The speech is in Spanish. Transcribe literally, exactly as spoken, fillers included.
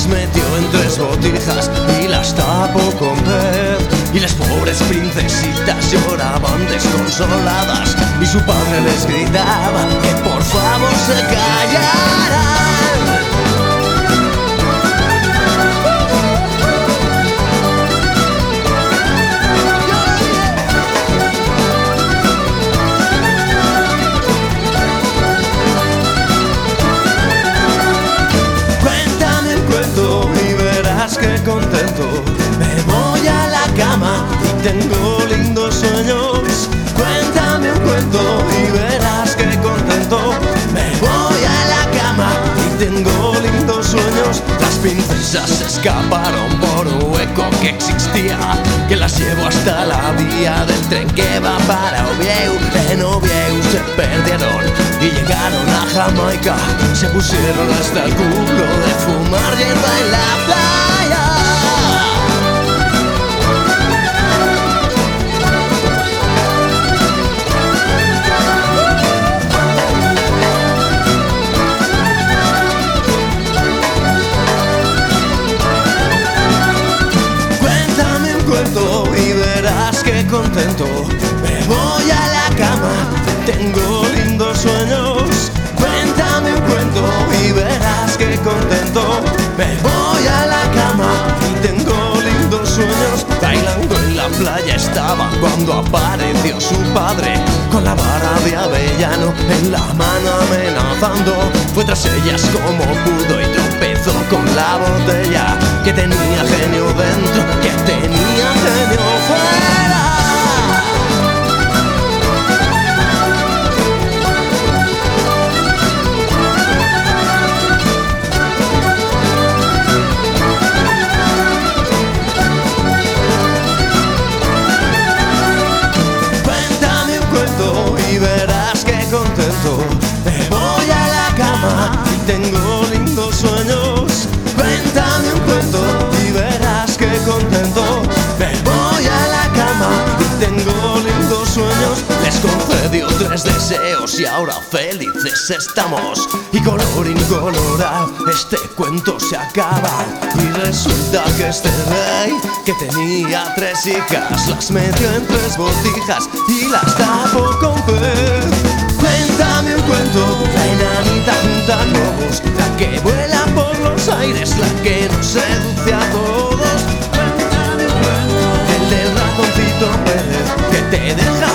las metió en tres botijas y las tapó con pez. Y las pobres princesitas lloraban desconsoladas y su padre les gritaba que por favor se callaran. Que contento, me voy a la cama y tengo lindos sueños. Cuéntame un cuento y verás que contento, me voy a la cama y tengo lindos sueños. Las princesas se escaparon por un hueco que existía, que las llevó hasta la vía del tren que va para Oviedo. En Oviedo se perdieron y llegaron a Jamaica. Se pusieron hasta el culo de fumar hierba en la playa. Cuéntame un cuento y verás que contento, me voy a la cama, tengo lindos sueños. Cuéntame un cuento y verás que contento, me voy a la cama y tengo lindos sueños. Bailando en la playa estaba cuando apareció su padre, con la vara de avellano en la mano amenazando. Fue tras ellas como pudo y tropezó con la botella, que tenía genio dentro, que tenía genio fuera. Y verás que contento, me voy a la cama y tengo lindos sueños. Cuéntame un cuento y verás que contento, me voy a la cama y tengo lindos sueños. Les concedió tres deseos y ahora felices estamos. Y colorín colorado, este cuento se acaba. Y resulta que este rey, que tenía tres hijas, las metió en tres botijas y las tapó con pez. Cuéntame un cuento, la enanita junta globos, la que vuela por los aires, la que nos seduce a todos. Cuéntame un cuento, el del ratoncito Pérez, que te deja